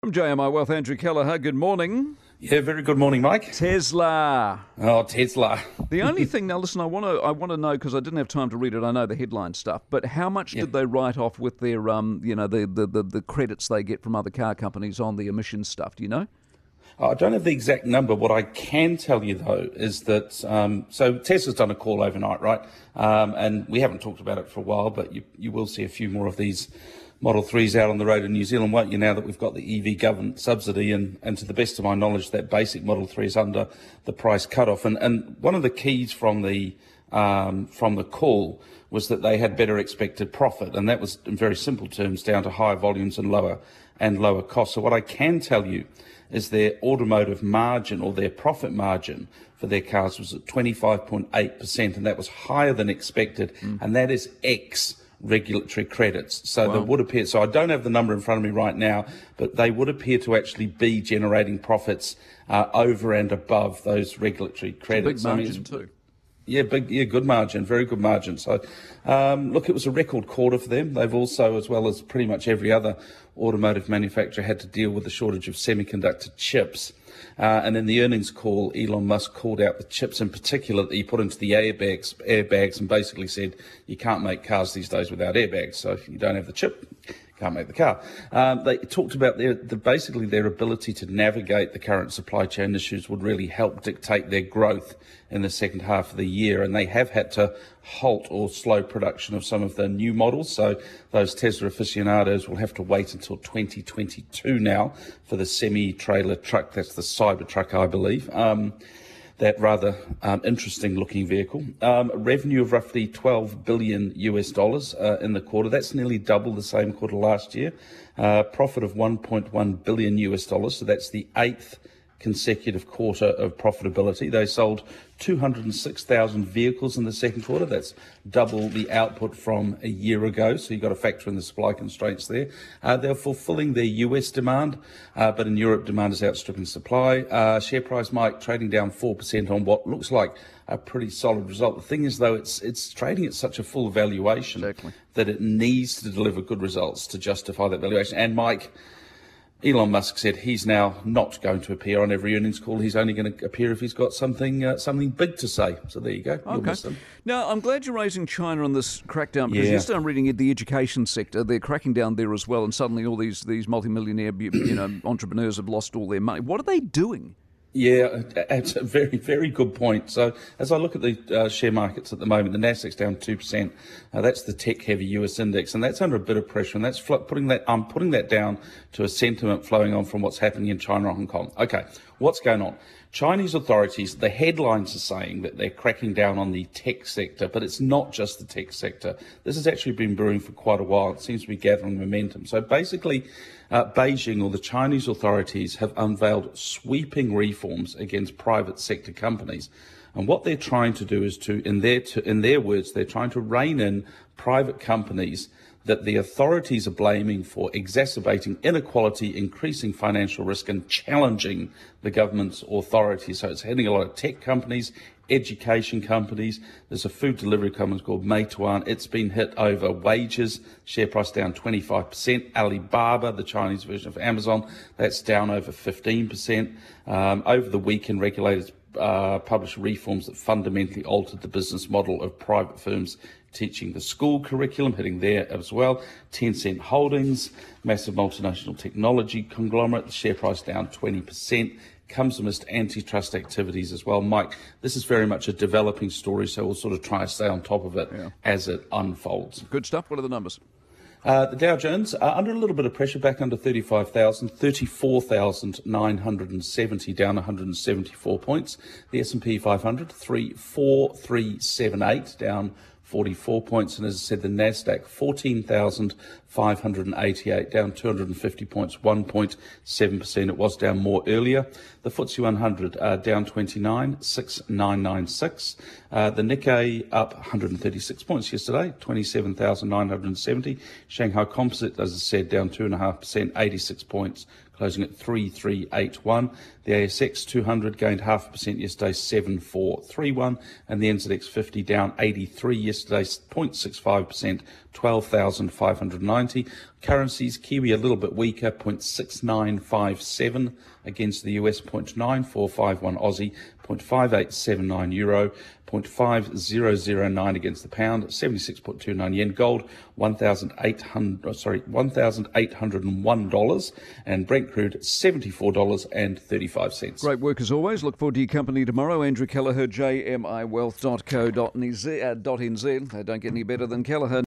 From JMI Wealth, Andrew Kelleher, good morning. Yeah, very good morning, Mike. Tesla. Oh, Tesla. The only thing, now listen, I want to know, because I didn't have time to read it. I know the headline stuff, but how much Yeah. did they write off with their, the credits they get from other car companies on the emissions stuff? Do you know? I don't have the exact number. What I can tell you, though, is that so Tesla's done a call overnight, right? And we haven't talked about it for a while, but you will see a few more of these Model 3s out on the road in New Zealand, won't you, now that we've got the EV government subsidy? And to the best of my knowledge, that basic Model 3 is under the price cutoff. And one of the keys from the call was that they had better expected profit, and that was, in very simple terms, down to higher volumes and lower costs. So what I can tell you is their automotive margin, or their profit margin for their cars, was at 25.8%, and that was higher than expected, and that is ex regulatory credits. So Wow. they would appear, so I don't have the number in front of me right now, but they would appear to actually be generating profits over and above those regulatory credits. Big margin too. Yeah, good margin, very good margin. So, look, it was a record quarter for them. They've also, as well as pretty much every other automotive manufacturer, had to deal with the shortage of semiconductor chips. And in the earnings call, Elon Musk called out the chips in particular that he put into the airbags, and basically said you can't make cars these days without airbags. So if you don't have the chip, can't make the car. They talked about basically their ability to navigate the current supply chain issues would really help dictate their growth in the second half of the year, and they have had to halt or slow production of some of the new models. So those Tesla aficionados will have to wait until 2022 now for the semi-trailer truck. That's the Cybertruck, I believe. That rather interesting looking vehicle. Revenue of roughly $12 billion in the quarter. That's nearly double the same quarter last year. Profit of $1.1 billion. So that's the eighth consecutive quarter of profitability. They sold 206,000 vehicles in the second quarter. That's double the output from a year ago. So you've got to factor in the supply constraints there. They're fulfilling their US demand, but in Europe, demand is outstripping supply. Share price, Mike, trading down 4% on what looks like a pretty solid result. The thing is, though, it's trading at such a full valuation that it needs to deliver good results to justify that valuation. And Mike, Elon Musk said he's now not going to appear on every earnings call. He's only going to appear if he's got something big to say. So there you go. You'll miss them. Now, I'm glad you're raising China on this crackdown, because yesterday I'm reading the education sector. They're cracking down there as well, and suddenly all these multimillionaire entrepreneurs have lost all their money. What are they doing? Yeah, it's a very, very good point. So as I look at the share markets at the moment, the Nasdaq's down 2%. That's the tech-heavy US index, and that's under a bit of pressure. And that's putting that down to a sentiment flowing on from what's happening in China and Hong Kong. Okay, what's going on? Chinese authorities, the headlines are saying that they're cracking down on the tech sector, but it's not just the tech sector. This has actually been brewing for quite a while. It seems to be gathering momentum. So basically, Beijing, or the Chinese authorities, have unveiled sweeping reforms against private sector companies. And what they're trying to do is in their words, they're trying to rein in private companies that the authorities are blaming for exacerbating inequality, increasing financial risk, and challenging the government's authority. So it's hitting a lot of tech companies, education companies. There's a food delivery company called Meituan. It's been hit over wages. Share price down 25%. Alibaba, the Chinese version of Amazon, that's down over 15%. Over the weekend, regulators published reforms that fundamentally altered the business model of private firms teaching the school curriculum, hitting there as well. Tencent Holdings, massive multinational technology conglomerate, the share price down 20%. Comes amidst antitrust activities as well. Mike, this is very much a developing story, so we'll sort of try to stay on top of it as it unfolds. Good stuff. What are the numbers? The Dow Jones under a little bit of pressure, back under 35,000, 34,970, down 174 points. The S&P 500, 34378, down 44 points. And as I said, the Nasdaq, 14,588, down 250 points, 1.7%. It was down more earlier. The FTSE 100 down 29, 6996. The Nikkei up 136 points yesterday, 27,970. Shanghai Composite, as I said, down 2.5%, 86 points, closing at 3381. The ASX 200 gained 0.5% yesterday, 7431. And the NZX 50 down 83 yesterday, 0.65%, 12,590. Currencies, Kiwi a little bit weaker, 0.6957 against the US, 0.9451 Aussie, 0.5879 Euro, 0.5009 against the pound, 76.29 yen. Gold, $1,801, and Brent crude, $74.35. Great work as always. Look forward to your company tomorrow. Andrew Kelleher, jmiwealth.co.nz. Don't get any better than Kelleher.